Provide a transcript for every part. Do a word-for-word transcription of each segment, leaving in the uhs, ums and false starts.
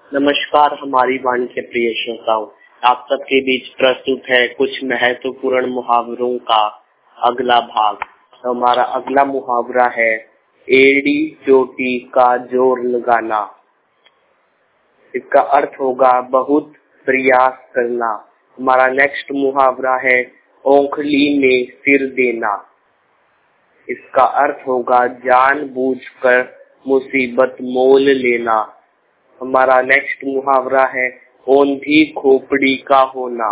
नमस्कार हमारी वाणी के प्रिय श्रोताओं, आप सबके बीच प्रस्तुत है कुछ महत्वपूर्ण मुहावरों का अगला भाग। तो हमारा अगला मुहावरा है एड़ी चोटी का जोर लगाना। इसका अर्थ होगा बहुत प्रयास करना। हमारा नेक्स्ट मुहावरा है ओंखली में सिर देना। इसका अर्थ होगा जानबूझकर मुसीबत मोल लेना। हमारा नेक्स्ट मुहावरा है ओंधी खोपड़ी का होना।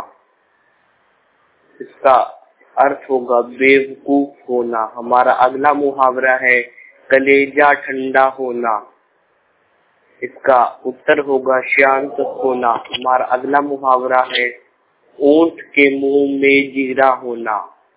इसका अर्थ होगा बेवकूफ होना। हमारा अगला मुहावरा है कलेजा ठंडा होना। इसका उत्तर होगा शांत होना। हमारा अगला मुहावरा है ऊंट के मुंह में जीरा होना।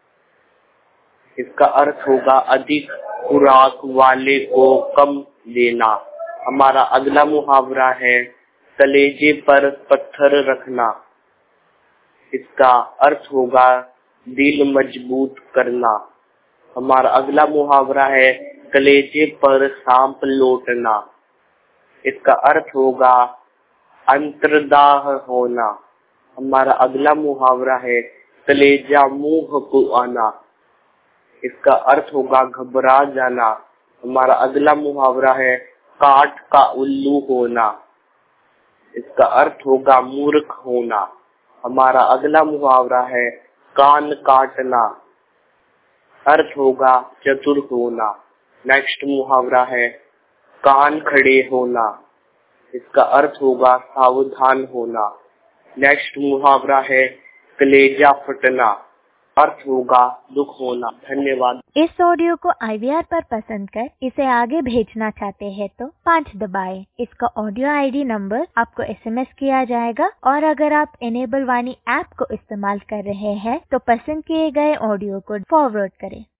इसका अर्थ होगा अधिक खुराक वाले को कम देना। हमारा अगला मुहावरा है कलेजे पर पत्थर रखना। इसका अर्थ होगा दिल मजबूत करना। हमारा अगला मुहावरा है कलेजे पर सांप लौटना। इसका अर्थ होगा अंतर्दाह होना। हमारा अगला मुहावरा है कलेजा मुंह को आना। इसका अर्थ होगा घबरा जाना। हमारा अगला मुहावरा है काठ का उल्लू होना। इसका अर्थ होगा मूर्ख होना। हमारा अगला मुहावरा है कान काटना। अर्थ होगा चतुर होना। नेक्स्ट मुहावरा है कान खड़े होना। इसका अर्थ होगा सावधान होना। नेक्स्ट मुहावरा है कलेजा फटना। अर्थ होगा दुख होना। धन्यवाद। इस ऑडियो को आई वी आर पर पसंद कर इसे आगे भेजना चाहते हैं तो पाँच दबाएं। इसका ऑडियो आई डी नंबर आपको एस एम एस किया जाएगा और अगर आप इनेबल वाणी ऐप को इस्तेमाल कर रहे हैं तो पसंद किए गए ऑडियो को फॉरवर्ड करें।